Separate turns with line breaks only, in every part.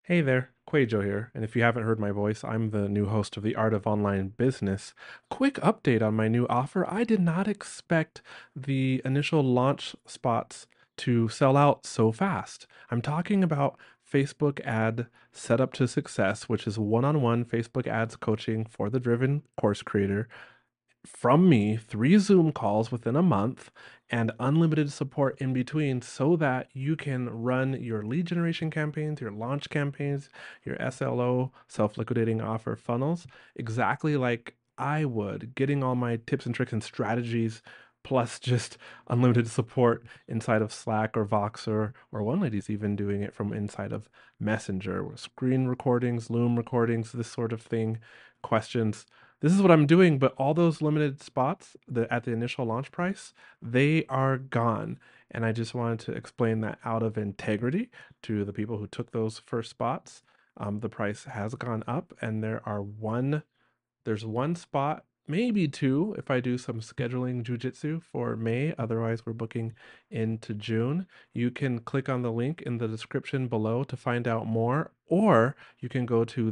Hey there, Quajo here, and if you haven't heard my voice, I'm the new host of The Art of Online Business. Quick update on my new offer. I did not expect the initial launch spots to sell out so fast. I'm talking about Facebook ad setup to success, which is one-on-one Facebook ads coaching for the driven course creator from me, 3 Zoom calls within a month, and unlimited support in between so that you can run your lead generation campaigns, your launch campaigns, your SLO, self liquidating offer funnels, exactly like I would, getting all my tips and tricks and strategies. Plus, just unlimited support inside of Slack or Voxer, or one lady's even doing it from inside of Messenger, with screen recordings, Loom recordings, this sort of thing, questions. This is what I'm doing, but all those limited spots at the initial launch price, they are gone. And I just wanted to explain that out of integrity to the people who took those first spots. The price has gone up, and there's one spot, maybe two, if I do some scheduling jujitsu for May. Otherwise, we're booking into June. You can click on the link in the description below to find out more, or you can go to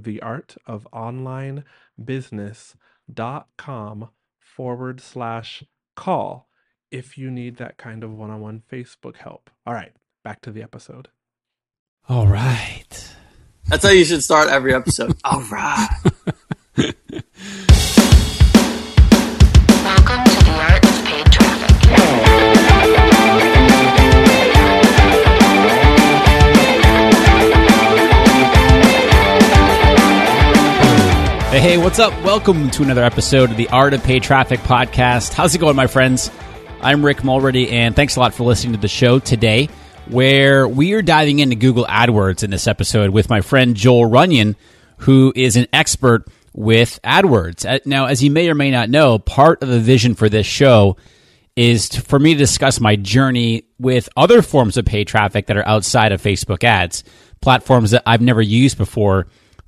theartofonlinebusiness.com/call if you need that kind of one-on-one Facebook help. All right, back to the episode.
All right.
That's how you should start every episode. All right.
Welcome to the Art of Paid Traffic.
Hey, what's up? Welcome to another episode of the Art of Paid Traffic podcast. How's it going, my friends? I'm Rick Mulready, and thanks a lot for listening to the show today, where we are diving into Google AdWords in this episode with my friend Joel Runyon, who is an expert with AdWords. Now, as you may or may not know, part of the vision for this show is for me to discuss my journey with other forms of paid traffic that are outside of Facebook ads, platforms that I've never used before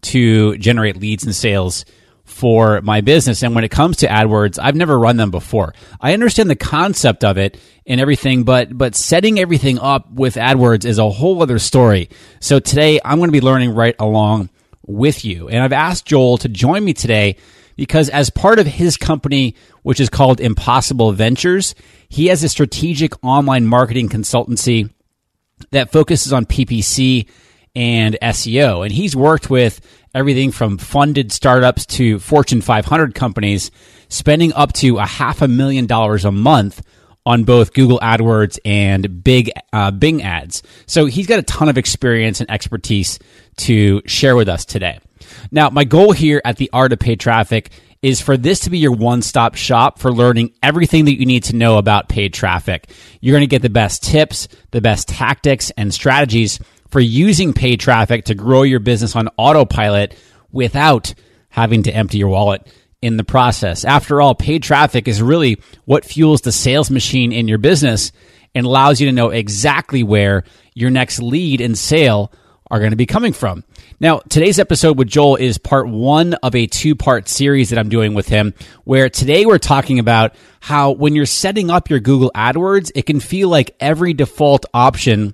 to generate leads and sales for my business. And when it comes to AdWords, I've never run them before. I understand the concept of it and everything, but setting everything up with AdWords is a whole other story. So today I'm going to be learning right along with you. And I've asked Joel to join me today because as part of his company, which is called Impossible Ventures, he has a strategic online marketing consultancy that focuses on PPC and SEO. And he's worked with everything from funded startups to Fortune 500 companies, spending up to $500,000 a month on both Google AdWords and Bing ads. So he's got a ton of experience and expertise to share with us today. Now, my goal here at the Art of Paid Traffic is for this to be your one-stop shop for learning everything that you need to know about paid traffic. You're going to get the best tips, the best tactics, and strategies for using paid traffic to grow your business on autopilot without having to empty your wallet in the process. After all, paid traffic is really what fuels the sales machine in your business and allows you to know exactly where your next lead and sale are going to be coming from. Now, today's episode with Joel is part one of a two-part series that I'm doing with him, where today we're talking about how when you're setting up your Google AdWords, it can feel like every default option,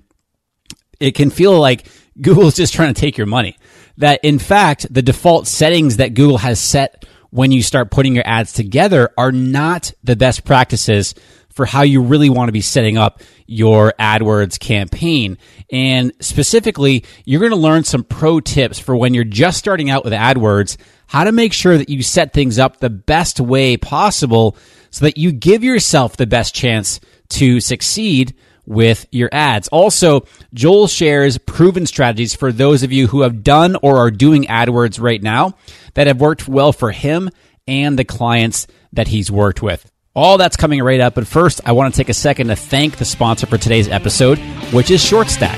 it can feel like Google's just trying to take your money. That, in fact, the default settings that Google has set when you start putting your ads together are not the best practices for how you really want to be setting up your AdWords campaign. And specifically, you're going to learn some pro tips for when you're just starting out with AdWords, how to make sure that you set things up the best way possible so that you give yourself the best chance to succeed with your ads. Also, Joel shares proven strategies for those of you who have done or are doing AdWords right now that have worked well for him and the clients that he's worked with. All that's coming right up, but first, I want to take a second to thank the sponsor for today's episode, which is ShortStack.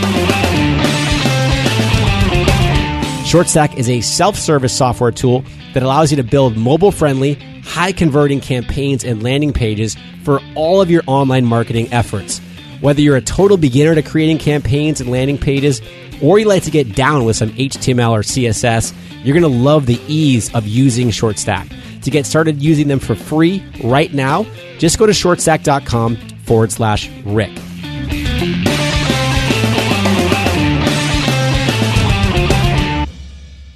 ShortStack is a self-service software tool that allows you to build mobile-friendly, high-converting campaigns and landing pages for all of your online marketing efforts. Whether you're a total beginner to creating campaigns and landing pages, or you like to get down with some HTML or CSS, you're going to love the ease of using ShortStack. To get started using them for free right now, just go to shortstack.com/Rick.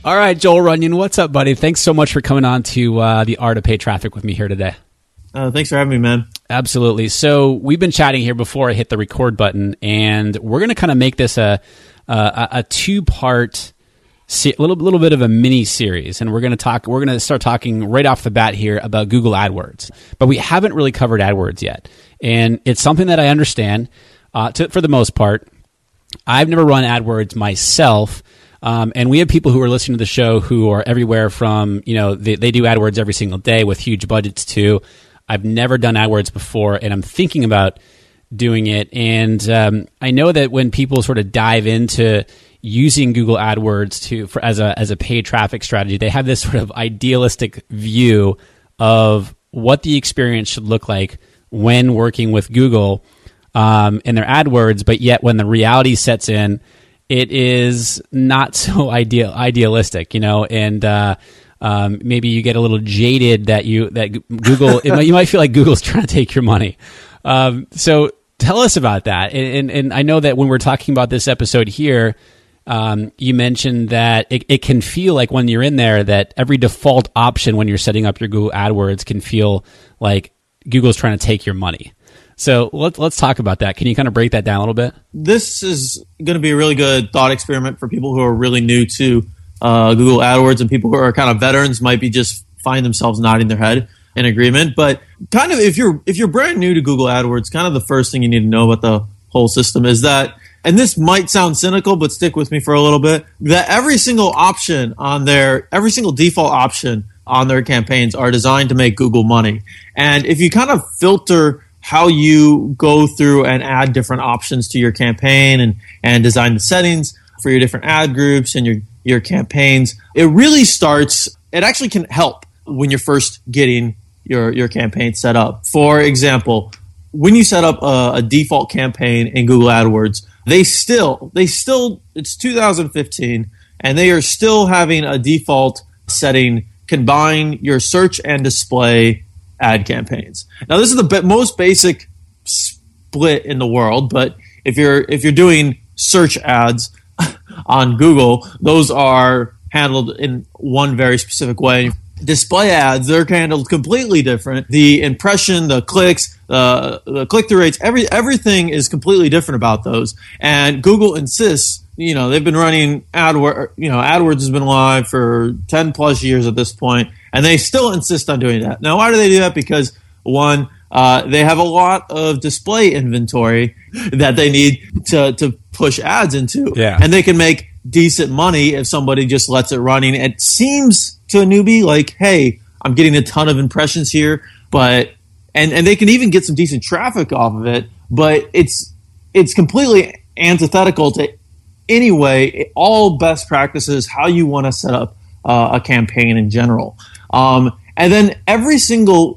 All right, Joel Runyon, what's up, buddy? Thanks so much for coming on to the Art of Paid Traffic with me here today.
Thanks for having me, man.
Absolutely. So we've been chatting here before I hit the record button, and we're going to kind of make this a two-part, little bit of a mini series, and we're going to start talking right off the bat here about Google AdWords. But we haven't really covered AdWords yet, and it's something that I understand for the most part. I've never run AdWords myself. And we have people who are listening to the show who are everywhere from, they do AdWords every single day with huge budgets too. I've never done AdWords before, and I'm thinking about doing it. And I know that when people sort of dive into using Google AdWords as a paid traffic strategy, they have this sort of idealistic view of what the experience should look like when working with Google in their AdWords. But yet, when the reality sets in, it is not so idealistic, and maybe you get a little jaded that Google, you might feel like Google's trying to take your money. So tell us about that. And I know that when we're talking about this episode here, you mentioned that it can feel like when you're in there that every default option when you're setting up your Google AdWords can feel like Google's trying to take your money. So let's talk about that. Can you kind of break that down a little bit?
This is going to be a really good thought experiment for people who are really new to Google AdWords, and people who are kind of veterans might be just find themselves nodding their head in agreement. But kind of if you're brand new to Google AdWords, kind of the first thing you need to know about the whole system is that, and this might sound cynical, but stick with me for a little bit, that every single default option on their campaigns are designed to make Google money. And if you kind of filter how you go through and add different options to your campaign and design the settings for your different ad groups and your campaigns, it actually can help when you're first getting your campaign set up. For example, when you set up a default campaign in Google AdWords, they still it's 2015 and they are still having a default setting combine your search and display ad campaigns. Now, this is the most basic split in the world, but if you're doing search ads on Google, those are handled in one very specific way. Display ads, they're handled completely different. The impression, the clicks, the click-through rates, everything is completely different about those. And Google insists, they've been running AdWords, AdWords has been live for 10 plus years at this point, and they still insist on doing that. Now, why do they do that? Because one, they have a lot of display inventory that they need to push ads into. Yeah. And they can make decent money if somebody just lets it running. It seems to a newbie like, hey, I'm getting a ton of impressions here, but and they can even get some decent traffic off of it, but it's completely antithetical to anyway all best practices, how you want to set up a campaign in general. And then every single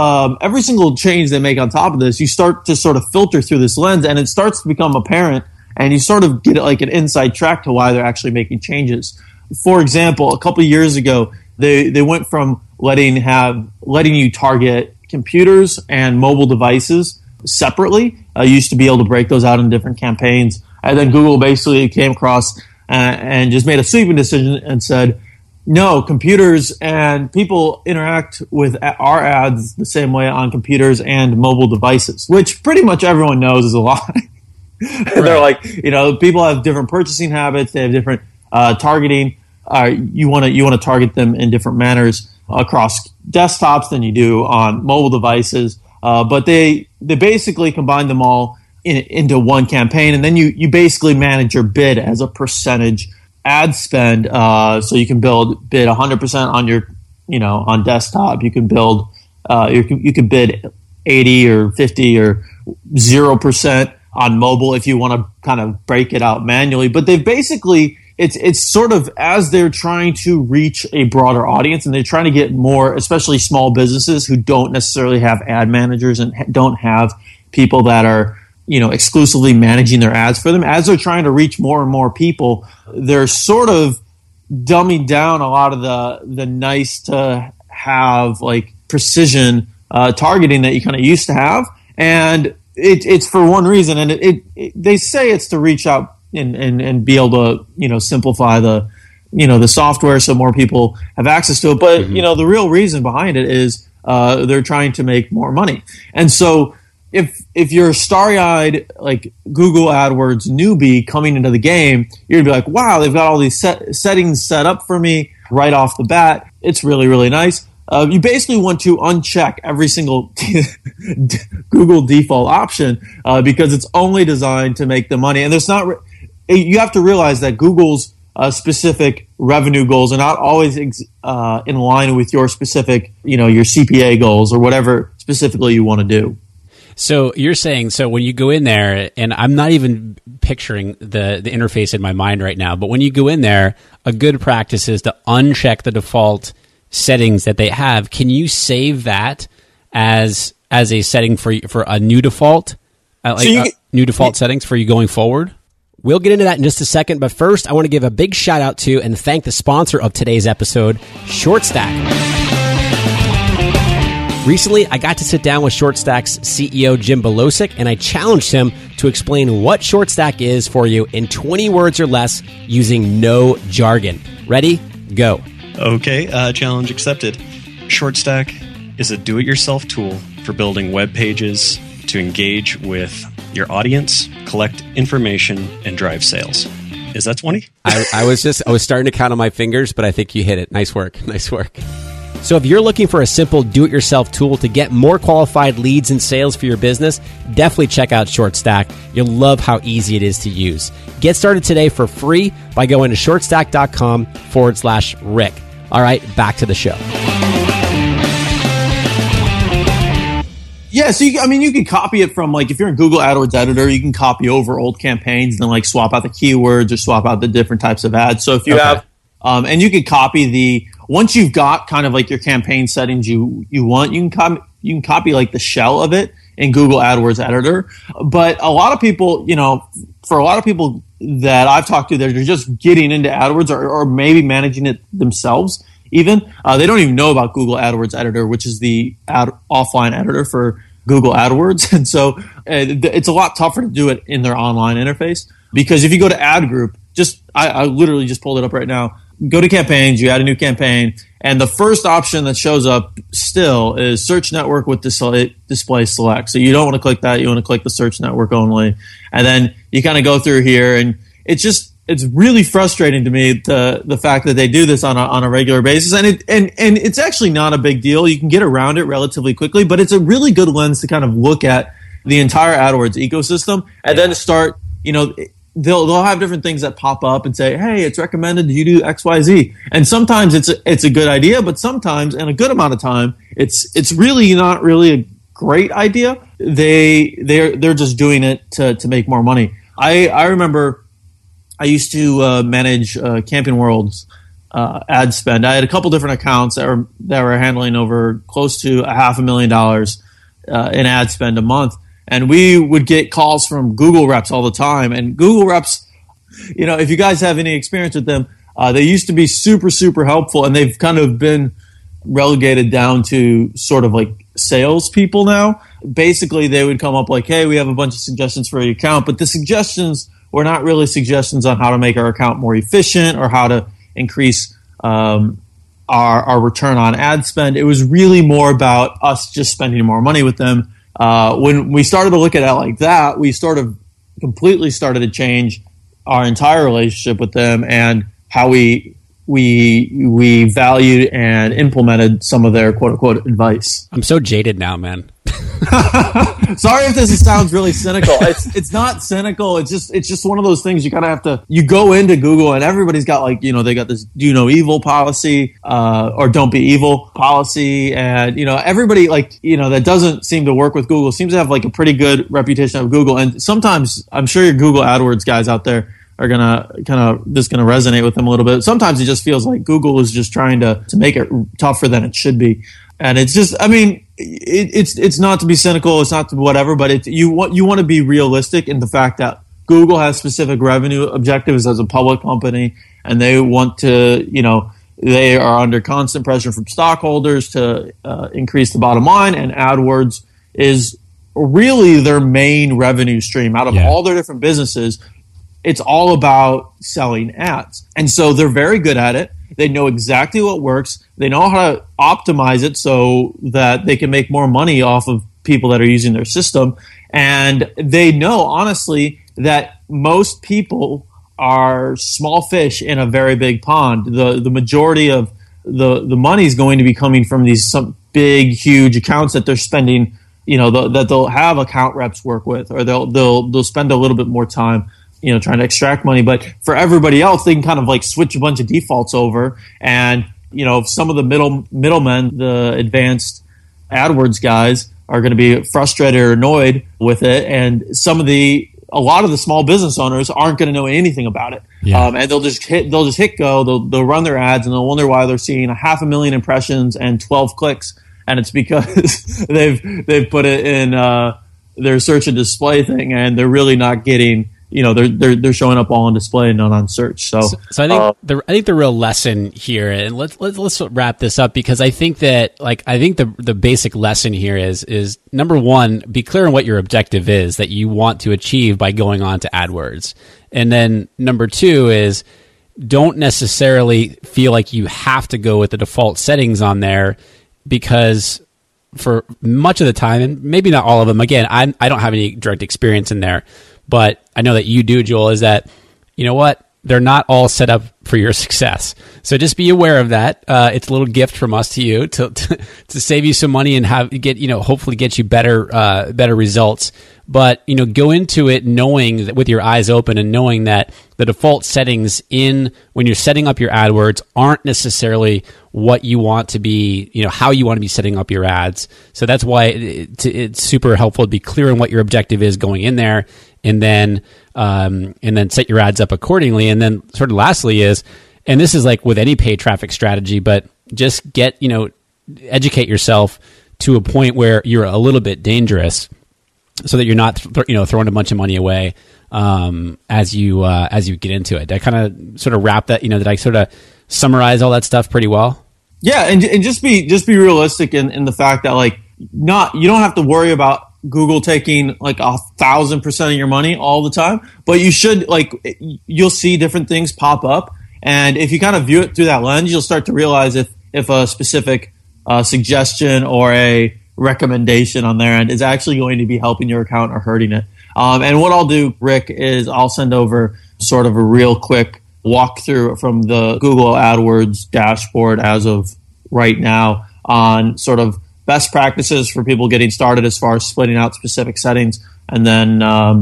change they make on top of this, you start to sort of filter through this lens, and it starts to become apparent, and you sort of get like an inside track to why they're actually making changes. For example, a couple of years ago, they went from letting you target computers and mobile devices separately. You used to be able to break those out in different campaigns, and then Google basically came across and just made a sweeping decision and said, no, computers and people interact with our ads the same way on computers and mobile devices, which pretty much everyone knows is a lie. Right. They're like, people have different purchasing habits. They have different targeting. You want to target them in different manners across desktops than you do on mobile devices. But they basically combine them all into one campaign, and then you basically manage your bid as a percentage ad spend. So you can bid 100% on your, on desktop. You can you can bid 80 or 50 or 0% on mobile if you want to kind of break it out manually. But they've basically, it's sort of as they're trying to reach a broader audience, and they're trying to get more, especially small businesses who don't necessarily have ad managers and don't have people that are, exclusively managing their ads for them. As they're trying to reach more and more people, they're sort of dumbing down a lot of the nice to have, like, precision targeting that you kind of used to have. And it's for one reason, and they say it's to reach out and be able to, simplify the the software so more people have access to it. But, the real reason behind it is they're trying to make more money. And so if you're a starry-eyed, like, Google AdWords newbie coming into the game, you're going to be like, wow, they've got all these settings set up for me right off the bat. It's really, really nice. You basically want to uncheck every single Google default option because it's only designed to make the money. And you have to realize that Google's specific revenue goals are not always in line with your specific, your CPA goals or whatever specifically you want to do.
So you're saying, when you go in there, and I'm not even picturing the interface in my mind right now, but when you go in there, a good practice is to uncheck the default settings that they have. Can you save that as a setting for a new default, new default settings for you going forward?
We'll get into that in just a second, but first I want to give a big shout out to and thank the sponsor of today's episode, ShortStack. Recently, I got to sit down with ShortStack's CEO, Jim Belosic, and I challenged him to explain what ShortStack is for you in 20 words or less using no jargon. Ready? Go.
Okay, challenge accepted. ShortStack is a do-it-yourself tool for building web pages to engage with your audience, collect information, and drive sales. Is that 20?
I was starting to count on my fingers, but I think you hit it. Nice work. Nice work. So if you're looking for a simple do-it-yourself tool to get more qualified leads and sales for your business, definitely check out ShortStack. You'll love how easy it is to use. Get started today for free by going to shortstack.com/Rick. All right, back to the show.
Yeah, so you can copy it from, like, if you're in Google AdWords Editor, you can copy over old campaigns and then, like, swap out the keywords or swap out the different types of ads. So if you have, and you can copy once you've got kind of like your campaign settings you want, you can copy like the shell of it in Google AdWords Editor. But a lot of people, for a lot of people that I've talked to, they're just getting into AdWords or maybe managing it themselves. Even they don't even know about Google AdWords Editor, which is the offline editor for Google AdWords, and so it's a lot tougher to do it in their online interface. Because if you go to Ad Group, I literally just pulled it up right now. Go to campaigns, you add a new campaign, and the first option that shows up still is Search Network with Display Select. So you don't want to click that; you want to click the Search Network only, and then you kind of go through here, and it's really frustrating to me the fact that they do this on a regular basis, and it's actually not a big deal. You can get around it relatively quickly, but it's a really good lens to kind of look at the entire AdWords ecosystem, and then start, they'll have different things that pop up and say, hey, it's recommended you do XYZ. And sometimes it's a good idea, but sometimes, and a good amount of time, it's really not really a great idea. They're just doing it to make more money. I remember I used to manage Camping World's ad spend. I had a couple different accounts that were handling over close to $500,000 in ad spend a month. And we would get calls from Google reps all the time. And Google reps, if you guys have any experience with them, they used to be super, super helpful. And they've kind of been relegated down to sort of like salespeople now. Basically, they would come up like, hey, we have a bunch of suggestions for your account. But the suggestions were not really suggestions on how to make our account more efficient or how to increase our return on ad spend. It was really more about us just spending more money with them. When we started to look at it like that, we sort of completely started to change our entire relationship with them and how we valued and implemented some of their quote unquote advice.
I'm so jaded now, man.
Sorry if this sounds really cynical. It's not cynical. It's just one of those things you kind of have to. You go into Google and everybody's got they got this do no evil policy or don't be evil policy, and everybody that doesn't seem to work with Google seems to have like a pretty good reputation of Google. And sometimes I'm sure your Google AdWords guys out there are gonna resonate with them a little bit. Sometimes it just feels like Google is just trying to make it tougher than it should be. And it's just, it's not to be cynical, it's not to whatever, but you want to be realistic in the fact that Google has specific revenue objectives as a public company, and they want to, they are under constant pressure from stockholders to increase the bottom line, and AdWords is really their main revenue stream out of all their different businesses. it's all about selling ads. And so they're very good at it. They know exactly what works. They know how to optimize it so that they can make more money off of people that are using their system. And they know, honestly, that most people are small fish in a very big pond. The majority of the money is going to be coming from these some big, huge accounts that they're spending, that they'll have account reps work with, or they'll spend a little bit more time trying to extract money. But for everybody else, they can kind of like switch a bunch of defaults over. And, some of the middlemen, the advanced AdWords guys are going to be frustrated or annoyed with it. And a lot of the small business owners aren't going to know anything about it. Yeah. And they'll just hit go. They'll run their ads and they'll wonder why they're seeing 500,000 impressions and 12 clicks. And it's because they've put it in, their search and display thing, and they're really not getting, they're showing up all on display and not on search. So
I think the real lesson here, and let's wrap this up, because I think that the basic lesson here is number one, be clear on what your objective is that you want to achieve by going on to AdWords. And then number two is don't necessarily feel like you have to go with the default settings on there, because for much of the time, and maybe not all of them, again, I don't have any direct experience in there, but I know that you do, Joel, is that, they're not all set up for your success. So just be aware of that. It's a little gift from us to you to save you some money and hopefully get you better results. But, go into it knowing that, with your eyes open, and knowing that the default settings when you're setting up your AdWords aren't necessarily what you want to be, how you want to be setting up your ads. So that's why it's super helpful to be clear on what your objective is going in there, and then set your ads up accordingly. And then sort of lastly is, and this is like with any paid traffic strategy, but just educate yourself to a point where you're a little bit dangerous, so that you're not throwing a bunch of money away as you get into it. Did I kind of sort of wrap that, did I sort of summarize all that stuff pretty well?
Yeah, and just be realistic in the fact that you don't have to worry about Google taking 1,000% of your money all the time, but you should, you'll see different things pop up, and if you kind of view it through that lens, you'll start to realize if a specific suggestion or a recommendation on their end is actually going to be helping your account or hurting it. And what I'll do, Rick, is I'll send over sort of a real quick walkthrough from the Google AdWords dashboard as of right now on sort of best practices for people getting started as far as splitting out specific settings, and then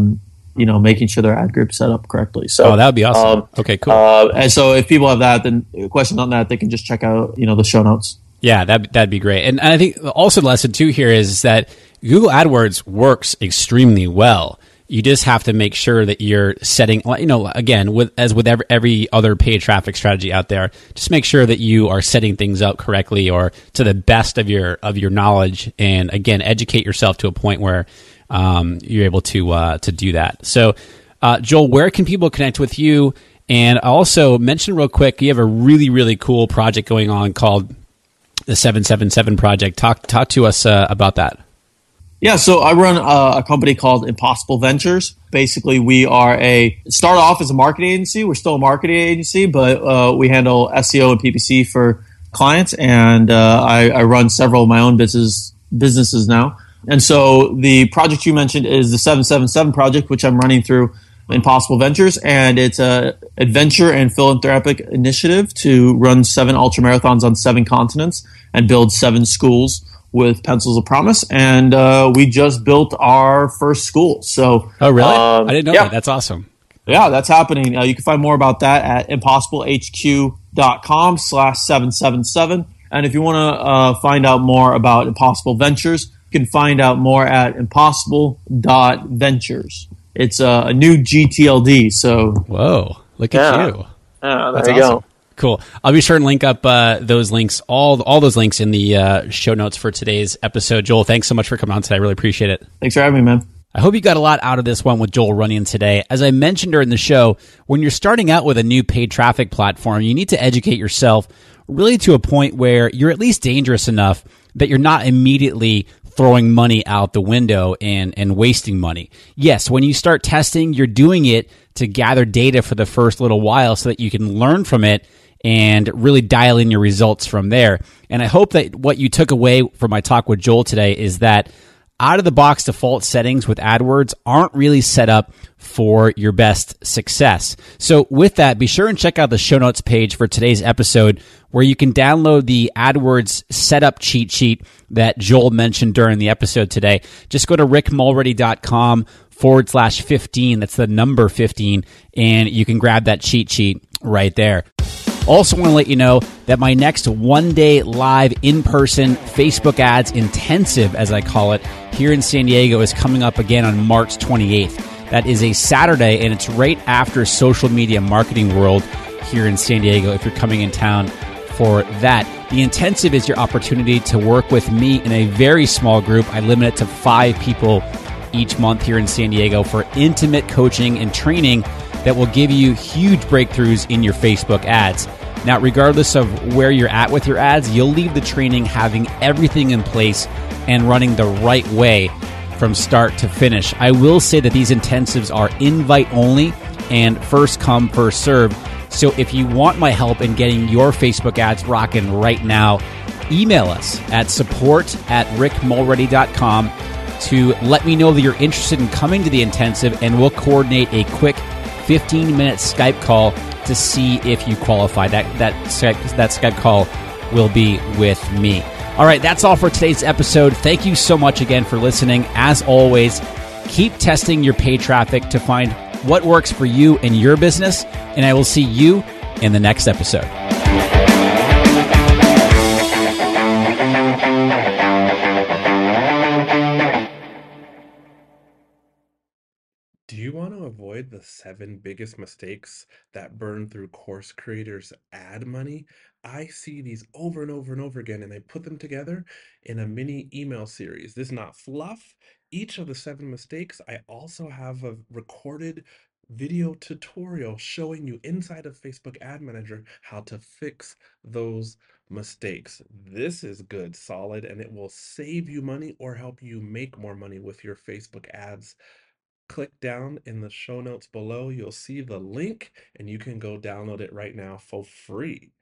making sure their ad group set up correctly. So
that would be awesome. Okay, cool.
And so if people have that, then questions on that, they can just check out the show notes.
Yeah, that'd be great. And I think also the lesson too here is that Google AdWords works extremely well. You just have to make sure that you're setting, again, with every other paid traffic strategy out there, just make sure that you are setting things up correctly or to the best of your knowledge. And again, educate yourself to a point where you're able to do that. So, Joel, where can people connect with you? And also mention real quick, you have a really, really cool project going on called the 777 Project. Talk to us about that.
Yeah, so I run a company called Impossible Ventures. Basically, we start off as a marketing agency. We're still a marketing agency, but we handle SEO and PPC for clients, and I run several of my own businesses now. And so the project you mentioned is the 777 Project, which I'm running through Impossible Ventures, and it's a adventure and philanthropic initiative to run 7 ultramarathons on 7 continents and build 7 schools with Pencils of Promise. And we just built our first school. So,
oh, really? I didn't know that. That's awesome.
Yeah, that's happening. You can find more about that at impossiblehq.com/777. And if you want to find out more about Impossible Ventures, you can find out more at impossible.ventures. It's a new GTLD. So,
whoa, look at you.
There
That's
you
awesome.
go.
Cool. I'll be sure and link up those links, all those links in the show notes for today's episode. Joel, thanks so much for coming on today. I really appreciate it.
Thanks for having me, man.
I hope you got a lot out of this one with Joel Runyon today. As I mentioned during the show, when you're starting out with a new paid traffic platform, you need to educate yourself really to a point where you're at least dangerous enough that you're not immediately throwing money out the window and wasting money. Yes, when you start testing, you're doing it to gather data for the first little while so that you can learn from it and really dial in your results from there. And I hope that what you took away from my talk with Joel today is that out-of-the-box default settings with AdWords aren't really set up for your best success. So with that, be sure and check out the show notes page for today's episode where you can download the AdWords setup cheat sheet that Joel mentioned during the episode today. Just go to rickmulready.com/15. That's the number 15, and you can grab that cheat sheet right there. Also want to let you know that my next one-day live in-person Facebook ads intensive, as I call it, here in San Diego is coming up again on March 28th. That is a Saturday, and it's right after Social Media Marketing World here in San Diego if you're coming in town for that. The intensive is your opportunity to work with me in a very small group. I limit it to 5 people each month here in San Diego for intimate coaching and training that will give you huge breakthroughs in your Facebook ads. Now, regardless of where you're at with your ads, you'll leave the training having everything in place and running the right way from start to finish. I will say that these intensives are invite only and first come, first serve. So if you want my help in getting your Facebook ads rocking right now, email us at support@rickmulready.com to let me know that you're interested in coming to the intensive, and we'll coordinate a quick 15-minute Skype call to see if you qualify. That Skype call will be with me. All right, that's all for today's episode. Thank you so much again for listening. As always, keep testing your paid traffic to find what works for you and your business, and I will see you in the next episode.
Do you want to avoid the 7 biggest mistakes that burn through course creators' ad money? I see these over and over and over again, and I put them together in a mini email series. This is not fluff. Each of the 7 mistakes, I also have a recorded video tutorial showing you inside of Facebook Ad Manager how to fix those mistakes. This is good, solid, and it will save you money or help you make more money with your Facebook ads. Click down in the show notes below. You'll see the link and you can go download it right now for free.